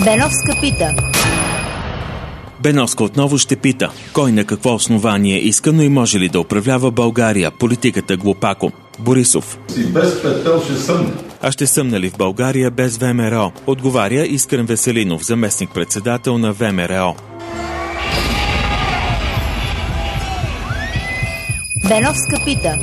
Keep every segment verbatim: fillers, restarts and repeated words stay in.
Беновска пита. Беновска отново ще пита. Кой на какво основание иска, но и може ли да управлява България? Политиката глупако. Борисов. И без петел ще съмне. А ще съмне ли в България без ВМРО? Отговаря Искрен Веселинов, заместник-председател на ВМРО. Беновска пита.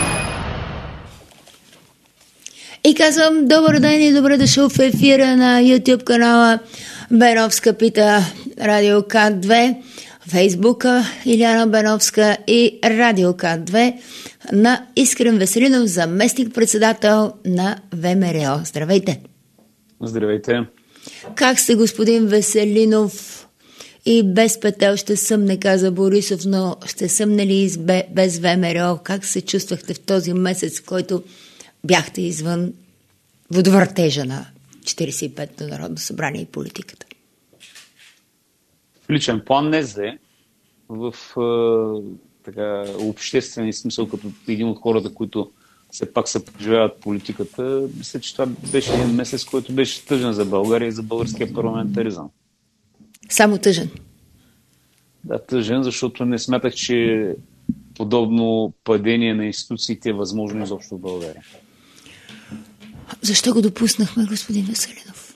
И казвам добър ден и добре дошъл в ефира на YouTube канала Беновска пита, Радио К две, Фейсбука Иляна Беновска и Радио К две на Искрен Веселинов, заместник-председател на ВМРО. Здравейте! Здравейте! Как сте, господин Веселинов? И без петел ще съмне, каза Борисов, но ще съмне ли без ВМРО? Как се чувствахте в този месец, в който бяхте извън водовъртежа на четиридесет и петото Народно събрание и политиката? В личен план не зле. В е, така, обществен смисъл, като един от хората, които все пак се преживяват политиката, мисля, че това беше един месец, който беше тъжен за България и за българския парламентаризъм. Само тъжен? Да, тъжен, защото не смятах, че подобно падение на институциите е възможно изобщо в България. Защо го допуснахме, господин Веселинов?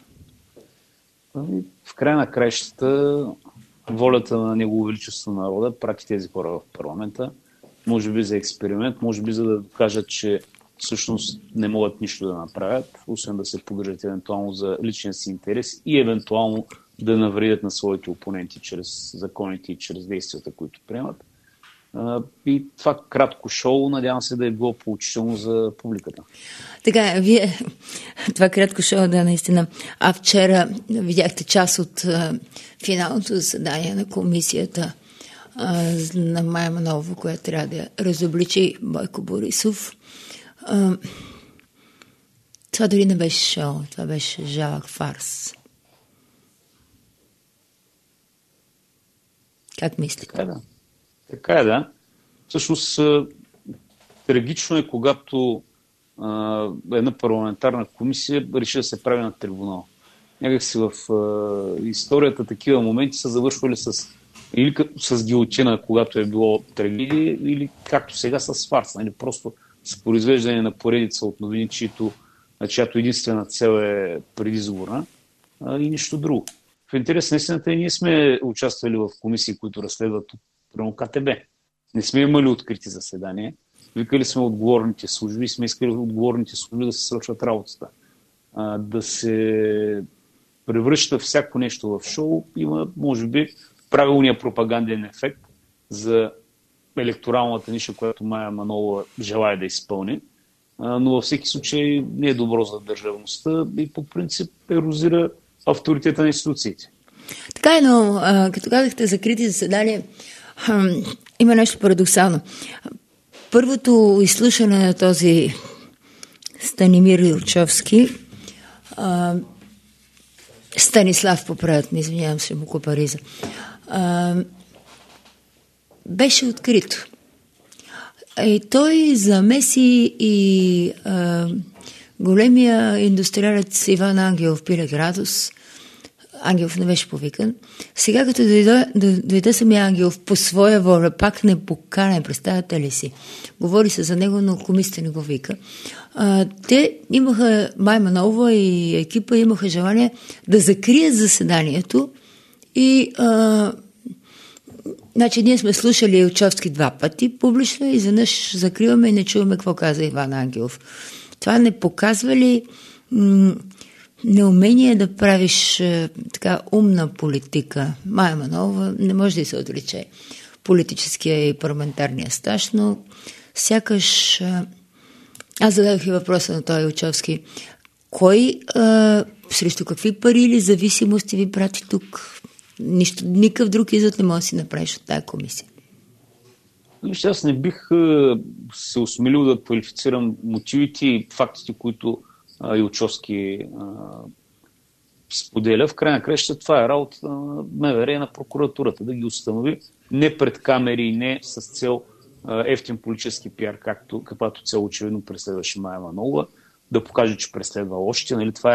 В края на краищата волята на Негово Величество народа прати тези хора в парламента, може би за експеримент, може би за да докажат, че всъщност не могат нищо да направят, освен да се погрежат евентуално за личния си интерес и евентуално да навредят на своите опоненти чрез законите и чрез действията, които приемат. И това кратко шоу, надявам се да е било поучително за публиката. Така, вие, това кратко шоу, да, наистина. А вчера видяхте част от а, финалното заседание на комисията а, на Мая Манолова, която трябва да разобличи Бойко Борисов. А, това дори не беше шоу, това беше жалък фарс. Как мислите? Така е, да. Така е, да. Всъщност, трагично е, когато а, една парламентарна комисия реши да се прави на трибунал. Някак си в а, историята такива моменти са завършвали с, или с гилотина, когато е било трагедия, или както сега с фарс. Нали? Просто с произвеждане на поредица от новини, чието, чиято единствена цел е предизборна а, и нищо друго. В интерес на истината ние сме участвали в комисии, които разследват прямо К Т Б. Не сме имали открити заседания. Викали сме отговорните служби и сме искали отговорните служби да се свършват работата. А, да се превръща всяко нещо в шоу има, може би, правилния пропаганден ефект за електоралната ниша, която Мая Манолова желая да изпълни. А, но във всеки случай не е добро за държавността и по принцип ерозира авторитета на институциите. Така е, но а, като казахте закрити заседания, хм, има нещо парадоксално. Първото изслушане на този Станимир Илчовски, а, Станислав поправят, не извинявам се, му Копариза, а, беше открито. И той замеси и а, големия индустриалец Иван Ангелов пиле градус. Ангелов не беше повикан. Сега, като дойде, дойде самия Ангелов по своя воля, пак не поканен, представяте ли си? Говори се за него, но комисията не го вика. А, те имаха, Мая Манолова и екипа имаха желание да закрият заседанието и а, значи ние сме слушали Илчовски два пъти публично и изведнъж закриваме и не чуваме какво каза Иван Ангелов. Това не показва ли м- неумение да правиш е, така умна политика? Мая Манолова не може да се отрече политическия и парламентарния стаж, но сякаш е, аз зададох и въпроса на този Илчовски. Кой е, срещу какви пари или зависимости ви прати тук? Нищо, никакъв друг извод не може да си направиш от тази комисия. Вижте, аз не бих е, се осмелил да квалифицирам мотивите и фактите, които Илчовски споделя. В край на краща това е работа на МВР и на прокуратурата да ги установи не пред камери и не с цел ефтин политически пиар, както, каквато цел очевидно преследваше Мая Манолова, да покаже, че преследва още. Нали, това е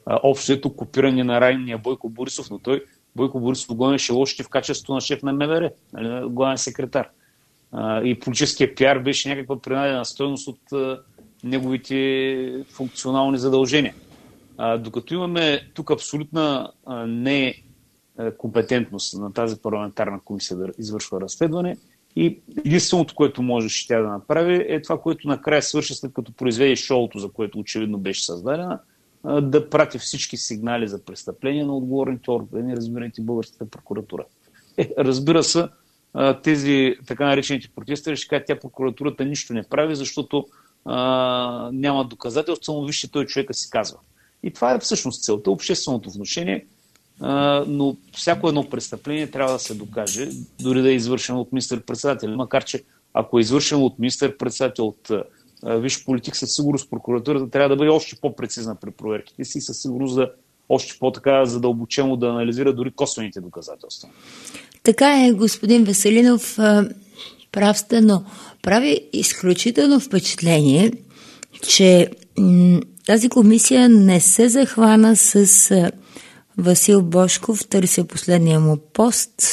а, общо ето копиране на райния Бойко Борисов, но той Бойко Борисов го имаше още в качеството на шеф на МВР, нали, главен секретар. А, и политическия пиар беше някаква принадена стойност от а, неговите функционални задължения. А, докато имаме тук абсолютна а, некомпетентност на тази парламентарна комисия да извършва разследване и единственото, което можеше тя да направи, е това, което накрая свърши, след като произведе шоуто, за което очевидно беше създадена, а, да прати всички сигнали за престъпления на отговорните органи, разбирайте българската прокуратура. Е, разбира се, тези така наречените протестъри ще кажат, тя прокуратурата нищо не прави, защото а, няма доказателства, но вижте, той човека си казва. И това е всъщност целта, общественото внушение, а, но всяко едно престъпление трябва да се докаже, дори да е извършено от министър-председател. Макар че ако е извършено от министър-председател, от а, висш политик, със сигурност прокуратурата трябва да бъде още по-прецизна при проверките си и със сигурност да още по-така задълбочено да анализира дори косвените доказателства. Така е, господин Веселинов, прав сте, но прави изключително впечатление, че м- тази комисия не се захвана с а, Васил Божков, търся последния му пост.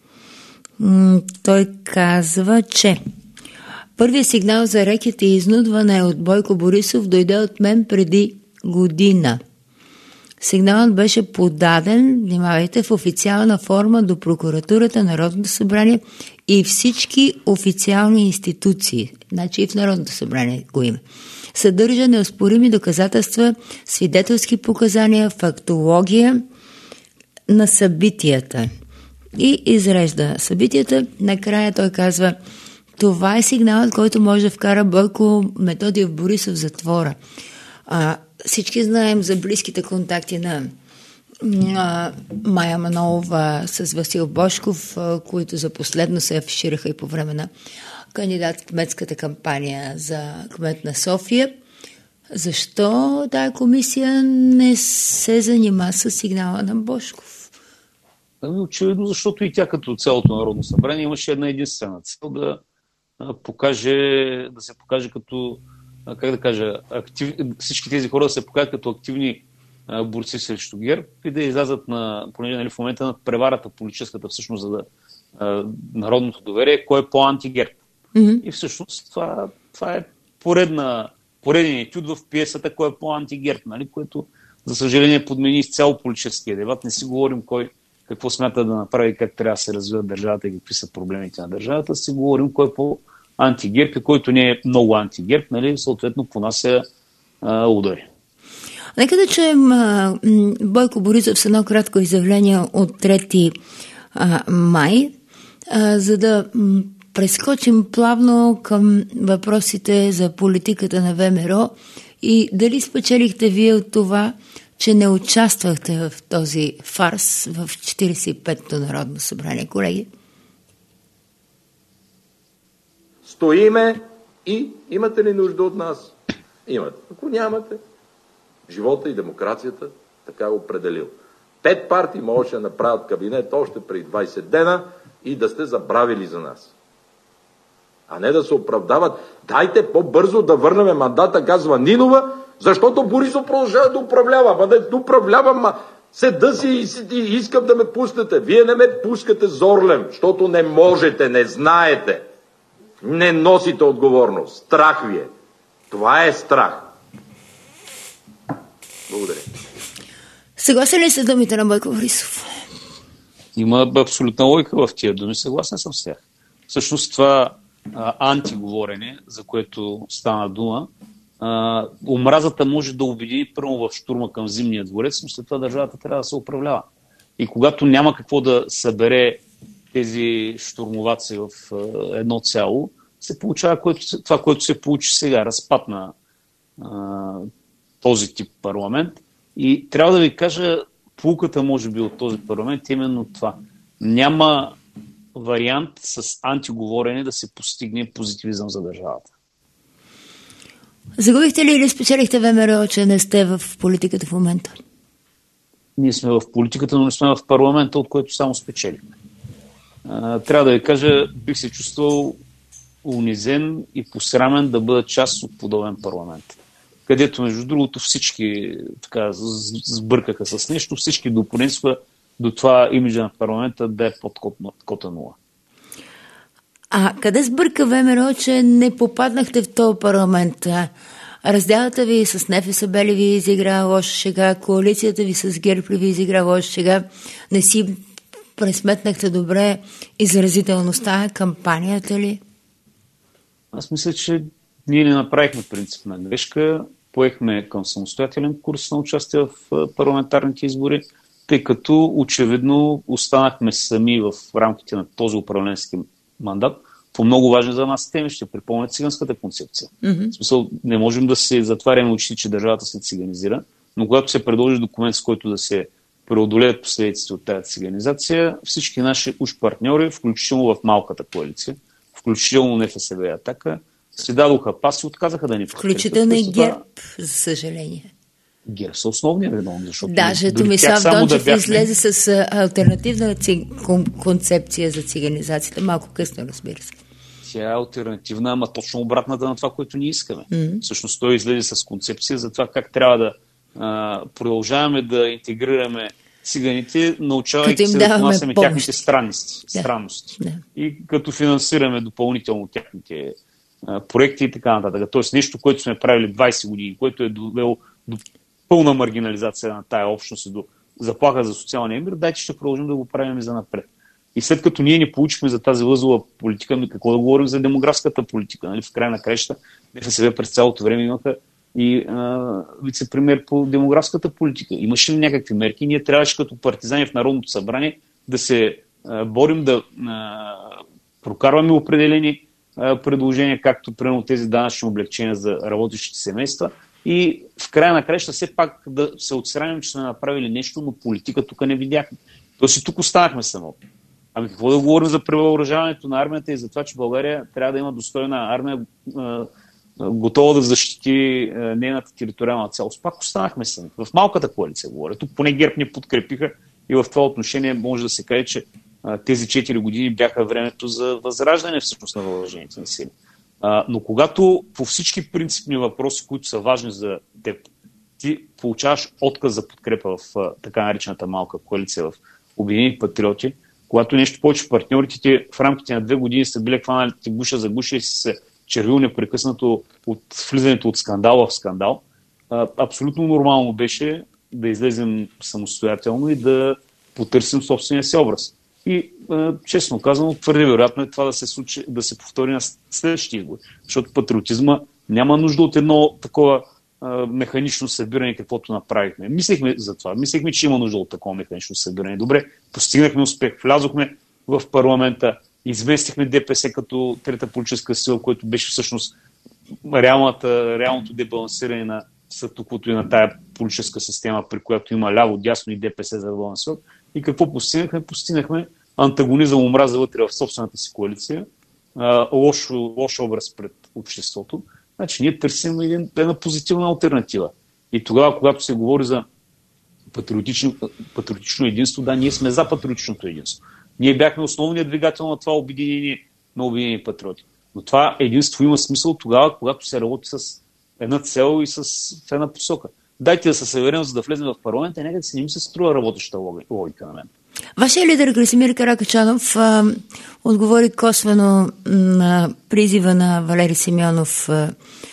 М- той казва, че първият сигнал за рекет и изнудване от Бойко Борисов дойде от мен преди година. Сигналът беше подаден, внимавайте, в официална форма до прокуратурата, Народното събрание и всички официални институции. Значи и в Народното събрание го има. Съдържа неоспорими доказателства, свидетелски показания, фактология на събитията. И изрежда събитията. Накрая той казва, това е сигналът, който може да вкара Бойко Методиев Борисов в затвора. А, всички знаем за близките контакти на, на Мая Манолова с Васил Божков, които за последно се афишираха и по време на кандидат-кметската кампания за кмет на София. Защо тая комисия не се занима с сигнала на Божков? Ами очевидно, защото и тя като цялото Народно събрание имаше една единствена цел да покаже, да се покаже като, как да кажа, актив, всички тези хора да се покажат като активни а, борци срещу ГЕРБ и да излязат на, понеже нали, в момента на преварата политическата всъщност за да а, народното доверие, кой е по-антигерб. Mm-hmm. И всъщност това, това е поредна, пореден етюд в пиесата, кой е по-антигерб, нали, което за съжаление подмени изцяло политическия дебат. Не си говорим кой какво смята да направи, как трябва да се развива държавата и какви са проблемите на държавата, си говорим кой е по-антигерб и който не е много антигерб, нали, съответно понася а, удари. Нека да чуем а, Бойко Борисов с едно кратко изявление от трети май, а, за да м, прескочим плавно към въпросите за политиката на ВМРО и дали спечелихте вие от това, че не участвахте в този фарс в четиридесет и петото Народно събрание, колеги? Стоиме и имате ли нужда от нас? Имате. Ако нямате, живота и демокрацията така го определил. Пет партии можеше да направят кабинет още преди двайсет дена и да сте забравили за нас. А не да се оправдават. Дайте по-бързо да върнем мандата, казва Нинова, защото Борисов продължава да управлява. Ама да управлявам, ма седа си и, и искам да ме пуснете. Вие не ме пускате зорлем, защото не можете, не знаете. Не носите отговорност. Страх ви е. Това е страх. Благодаря. Съгласен ли сте с думите на Бойко Борисов? Има абсолютна логика в тия думи. Съгласен съм с тях. Всъщност това а, антиговорене, за което стана дума, а, омразата може да обедини първо в щурма към Зимния дворец, но след това държавата трябва да се управлява. И когато няма какво да събере тези щурмоваци в а, едно цяло, се получава което, това, което се получи сега, разпад на а, този тип парламент. И трябва да ви кажа, поуката може би от този парламент е именно това. Няма вариант с антиговорене да се постигне позитивизъм за държавата. Загубихте ли или спечелихте ВМРО, че не сте в политиката в момента? Ние сме в политиката, но не сме в парламента, от който само спечелихме. А, трябва да ви кажа, бих се чувствал унизен и посрамен да бъда част от подобен парламент. където между другото всички така сбъркаха с нещо, всички допонесоха до това имиджа на парламента да е под кота нула. А къде сбърка ВМРО, че не попаднахте в този парламент? Разделата ви с НФСБ ли ви изигра лоша шега? Коалицията ви с ГЕРБ ли ви изигра лоша шега? Не си пресметнахте добре изразителността, кампанията ли? Аз мисля, че ние не направихме принципна грешка. Поехме към самостоятелен курс на участие в парламентарните избори, тъй като очевидно останахме сами в рамките на този управленски мандат по много важни за нас теми. Ще припомня циганската концепция. Mm-hmm. В смисъл, не можем да се затваряме очите, че държавата се циганизира, но когато се предложи документ, с който да се преодолеят последиците от тази циганизация, всички наши уж партньори, включително в малката коалиция, включително НФСБ и Атака, се дадоха пас и отказаха да ни подкрепят. Включително и ГЕРБ, за съжаление. ГЕРБ са основния виновен, защото... Даже Томислав Дончев да бяхме... излезе с алтернативна ци... концепция за циганизацията. Малко късно, разбира се. Тя е алтернативна, ама точно обратната на това, което ние искаме. Mm-hmm. Всъщност той излезе с концепция за това как трябва да а, продължаваме да интегрираме циганите, научавайки се да понасяме тяхните странности, да. странности. Да. И като финансираме допълнително тяхните а, проекти и така нататък. Тоест нещо, което сме правили двайсет години, което е довело до пълна маргинализация на тая общност и до заплаха за социалния мир, дайте ще продължим да го правим и за напред. И след като ние не получихме за тази възлова политика, ми какво да говорим за демографската политика? Нали? В края на краища НФСБ през цялото време имаха и а, вице-премиер по демографската политика. Имаше ли някакви мерки? Ние трябваше като партизани в Народното събрание да се а, борим, да а, прокарваме определени а, предложения, както примерно тези данъчни облегчения за работещите семейства. И в края на краища все пак да се отстраним, че сме направили нещо, но политика тук не видяхме. Тоест и тук останахме само. Ами какво да говорим за превъоръжаването на армията и за това, че България трябва да има достойна армия, готова да защити нейната териториална цялост. Пак останахме сами. В малката коалиция говоря. Тук поне ГЕРБ ни подкрепиха и в това отношение може да се каже, че тези четири години бяха времето за възраждане всъщност на въоръжените ни сили. Но когато по всички принципни въпроси, които са важни за теб, ти получаваш отказ за подкрепа в така наречената малка коалиция в Обединени патриоти, когато нещо повече партньорите ти в рамките на две години са били хванали гуша за гуша и си се червил непрекъснато от влизането от скандал в скандал, абсолютно нормално беше да излезем самостоятелно и да потърсим собствения си образ. И честно казано, твърде вероятно е това да се случи, да се повтори на следващия избор. Защото патриотизма няма нужда от едно такова механично събиране, каквото направихме. Мислехме за това. Мислехме, че има нужда от такова механично събиране. Добре, постигнахме успех, влязохме в парламента, изместихме ДПС като трета политическа сила, което беше всъщност реалната, реалното дебалансиране на статуквото и на тая политическа система, при която има ляво, дясно и ДПС за да балансират. И какво постигнахме? Постигнахме антагонизъм, омраза вътре в собствената си коалиция, лош, лош образ пред обществото. Значи ние търсим един, една позитивна алтернатива. И тогава, когато се говори за патриотично, патриотично единство, да, ние сме за патриотичното единство. Ние бяхме основният двигател на това обединение на Обединени патриоти. Но това единство има смисъл тогава, когато се работи с една цел и с една посока. Дайте да се съберем, за да влезем в парламента и нека да се не ми се струва работеща логика на мен. Вашия лидер Красимир Каракачанов а, отговори косвено на призива на Валери Симеонов, а,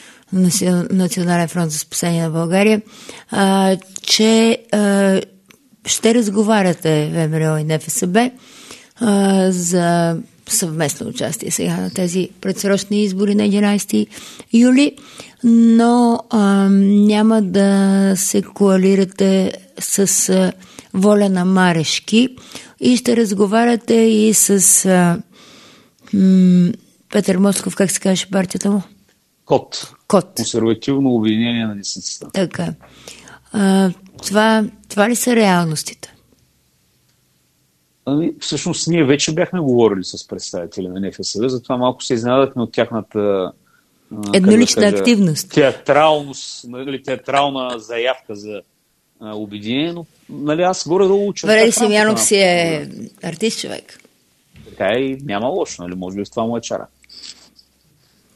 Национален фронт за спасение на България, а, че а, ще разговаряте ВМРО и НФСБ а, за съвместно участие сега на тези предсрочни избори на единайсети юли, но а, няма да се коалирате с а, Воля на Марешки и ще разговаряте и с а, м- Петър Москов, как се казваше партията му? Кот. Кот. Консервативно обединение на десницата. Така. А, това, това ли са реалностите? Ами, всъщност ние вече бяхме говорили с представители на НФСБ, затова малко се изненадахме от тяхната еднолична да кажа, активност. Театралност, нали, театрална заявка за а, обединение, но нали, аз горе-долу уча. Валери Симеонов си е артист човек. Така и няма лошо, нали, може би в това му е чара.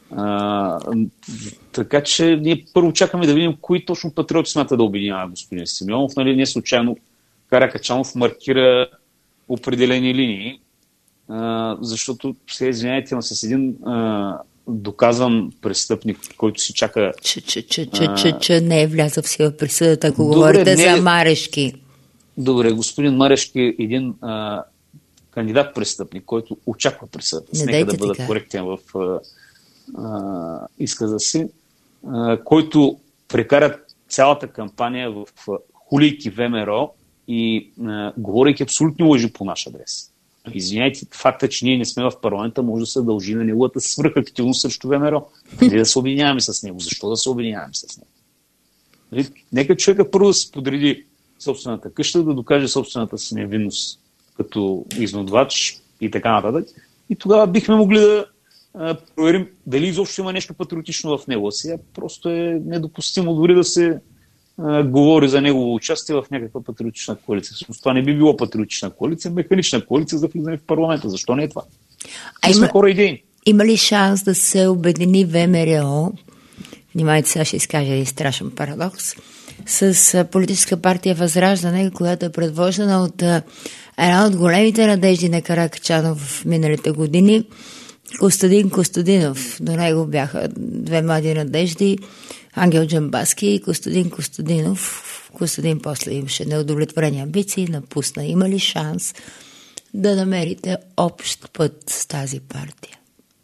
А, така че ние първо чакаме да видим кои точно патриоти смята да обединява господин Симеонов. Нали, не случайно Каракачанов маркира определени линии, а, защото сега извиняйте, но с един а, доказан престъпник, който си чака... Че, че, че, че, че, че не е влязъл в сила присъдата, ако Добре, говорите не... за Марешки. Добре, господин Марешки е един а, кандидат престъпник, който очаква присъдата. Нека да бъда така коректен в а, а, изказа си, а, който прекара цялата кампания в а, хулейки ВМРО и а, говорейки абсолютни лъжи по наш адрес. Извиняйте, факта, че ние не сме в парламента, може да се дължи на неговата свръхактивност срещу ВМРО. Или да се обединяваме с него. Защо да се обединяваме с него? Нека човека първо да се подреди собствената къща, да докаже собствената си невинност като изнудвач и така нататък. И тогава бихме могли да а, проверим дали изобщо има нещо патриотично в него. Сега просто е недопустимо дори да се а, говори за негово участие в някаква патриотична коалиция. Всъщност това не би било патриотична коалиция, механична коалиция за влизане в парламента. Защо не е това? А Ние сме има, хора идейни. Има ли шанс да се обедини ВМРО? Внимайте, сега ще изкажа един страшен парадокс. С политическа партия Възраждане, която е предложена от една от големите надежди на Каракачанов в миналите години, Костадин Костадинов. До него бяха две млади надежди, Ангел Джамбазки и Костадин Костадинов. Костадин после имаше неудовлетворени амбиции, напусна. Има ли шанс да намерите общ път с тази партия?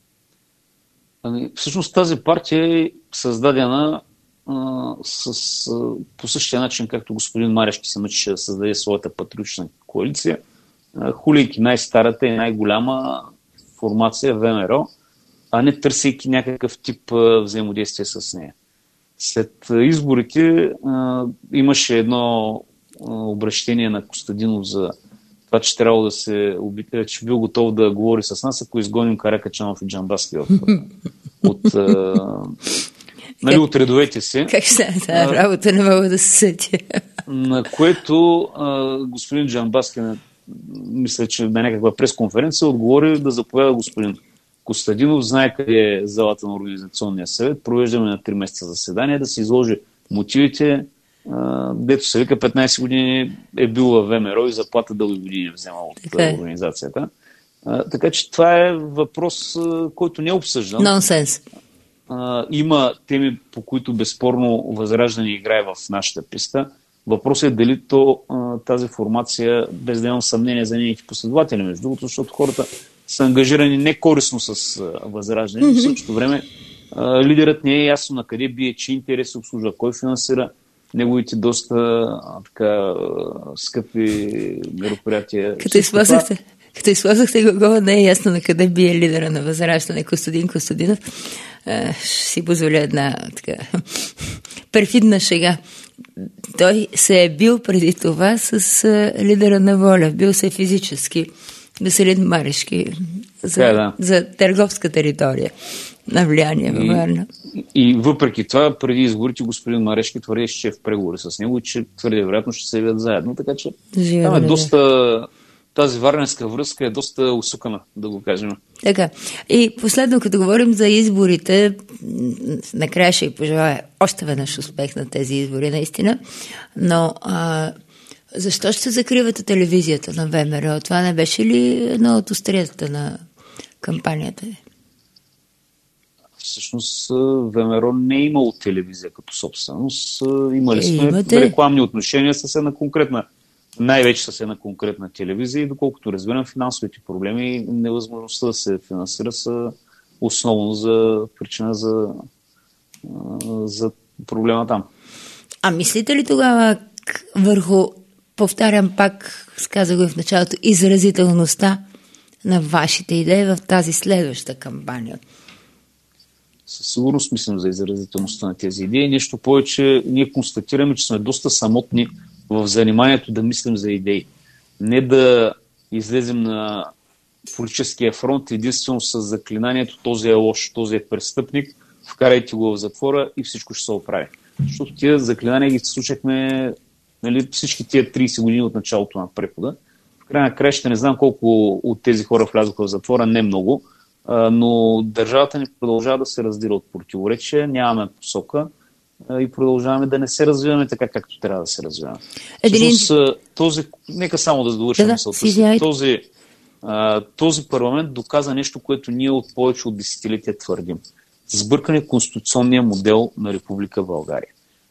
Ами, всъщност тази партия е създадена а, с, а, по същия начин, както господин Марешки се мъчеше да създаде своята патриотична коалиция, а, хулейки най-старата и най-голяма формация ВМРО, а не търсейки някакъв тип а, взаимодействие с нея. След а, изборите а, имаше едно а, обращение на Костадинов за това, че трябвало да се обитава, че бил готов да говори с нас, ако изгоним Каракачанов и Джамбазки от, от, а, нали, от редовете си. Как ще стане тази работа, не мога да се сетя. На което а, господин Джамбазки, мисля, че на някаква пресконференция отговори да заповяда господин Костадинов, знае къде е залата на Организационния съвет, провеждаме на три месеца заседание, да се изложи мотивите. Uh, дето се вика петнайсет години е бил в ВМРО и заплата дълги години е вземал от така организацията. Uh, така че това е въпрос, uh, който не е обсъждан. Нонсенс. Uh, има теми, по които безспорно Възраждане играе в нашата писта. Въпросът е дали то, uh, тази формация, без да имам съмнение за нейните последователи, между другото, защото хората са ангажирани не корисно с uh, Възраждане, но в същото време uh, лидерът не е ясно на къде бие, чии интереси обслужва, кой финансира неговите доста а, така скъпи мероприятия. Като изплазахте, като изплазахте го, не е ясно на къде бие лидера на Възраждане Костадин Костадинов. А, ще си позволя една така перфидна шега. Той се е бил преди това с а, лидера на Воля. Бил се физически Веселин Марешки за, да. за търговска територия на влияние във Варна. И, и въпреки това, преди изборите, господин Марешки твърдеше, че е в преговори с него и че твърде вероятно ще се явят заедно. Така че Живе, там е доста... Тази варненска връзка е доста усукана, да го кажем. Така. И последно, като говорим за изборите, накрая ще ви пожелая още веднъж успех на тези избори, наистина. Но а, защо ще закривате телевизията на ВМРО? Това не беше ли едно от острията на кампанията ви? Всъщност ВМРО не е имало телевизия като собственост. Имали сме Имате... рекламни отношения с една конкретна, най-вече с една конкретна телевизия и доколкото разбирам, финансовите проблеми и невъзможността да се финансира са основно за причина за, за проблема там. А мислите ли тогава върху, повтарям пак, сказах го и в началото, изразителността на вашите идеи в тази следваща кампания? Със сигурност мислим за изразителността на тези идеи. Нещо повече, ние констатираме, че сме доста самотни в заниманието да мислим за идеи. Не да излезем на политическия фронт единствено с заклинанието този е лош, този е престъпник, вкарайте го в затвора и всичко ще се оправи. Защото тия заклинания ги слушахме, нали, всички тия трийсет години от началото на прехода. В края на краища не знам колко от тези хора влязоха в затвора, не много, а, но държавата ни продължава да се раздира от противоречия, нямаме посока а, и продължаваме да не се развиваме така, както трябва да се развиваме. Един... Всъщност, този, нека само да довършим да, мисълта си. Този, а, този парламент доказа нещо, което ние от повече от десетилетия твърдим. Сбъркане конституционния модел на Република България.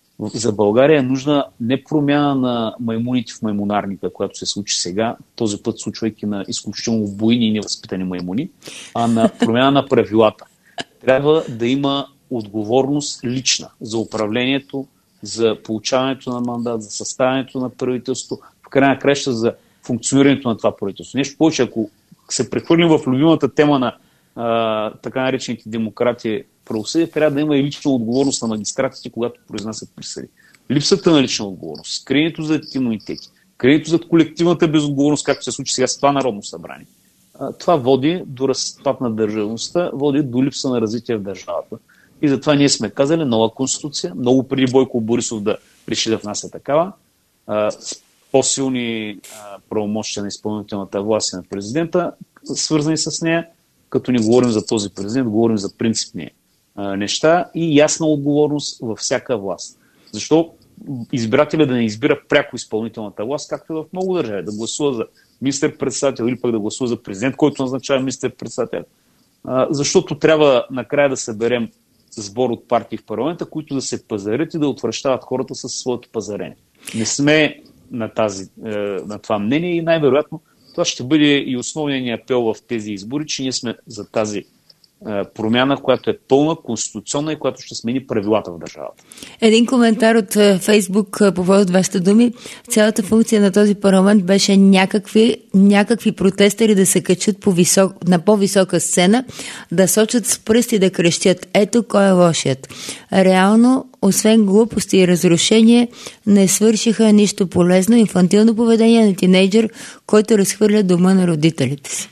За България е нужна не промяна на маймуните в маймунарника, която се случи сега, този път случвайки на изключително буйни и невъзпитани маймуни, а на промяна на правилата. Трябва да има отговорност лична за управлението, за получаването на мандат, за съставянето на правителство, в крайна краща за функционирането на това правителство. Нещо повече, ако се прехвърлим в любимата тема на а, така наречените демократи правосъдие, трябва да има и лична отговорност на магистратите, когато произнасят присъди. Липсата на лична отговорност, скриенето за имунитети, скриенето за колективната безотговорност, както се случи сега с това Народно събрание, а, това води до разпад на държавността, води до липса на развитие в държавата. И затова ние сме казали нова конституция, много преди Бойко Борисов да реши да внася такава, а, с по-силни а, правомощия на изпълнителната власт и на президента, свързани с нея. Като не говорим за този президент, говорим за принципни а, неща и ясна отговорност във всяка власт. Защо избирателя да не избира пряко изпълнителната власт, както в много държави, да гласува за министър-председател или пък да гласува за президент, който назначава министър-председател. А, защото трябва накрая да съберем сбор от партии в парламента, които да се пазарят и да отвръщават хората със своето пазарене. Не сме на, тази, е, на това мнение и най-вероятно това ще бъде и основният ни апел в тези избори, че ние сме за тази е, промяна, която е пълна, конституционна и която ще смени правилата в държавата. Един коментар от е, Фейсбук е, по повод вашите думи. Цялата функция на този парламент беше някакви, някакви протестъри да се качат по висок, на по-висока сцена, да сочат с пръсти, да крещят. Ето кой е лошият. Реално, освен глупости и разрушение, не свършиха нищо полезно. Инфантилно поведение на тинейджър, който разхвърля дома на родителите си.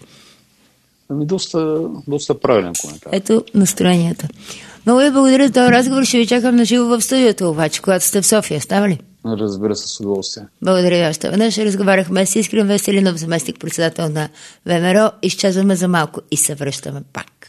Ами доста, доста правилен коментар. Ето настроенията. Много ви благодаря за този разговор. Ще ви чакам на живо в студиото, обаче, когато сте в София. Става ли? Разбира се, с удоволствие. Благодаря ви още веднъж. Разговаряхме с Искрен Веселинов, заместник председател на ВМРО. Изчезваме за малко и се връщаме пак.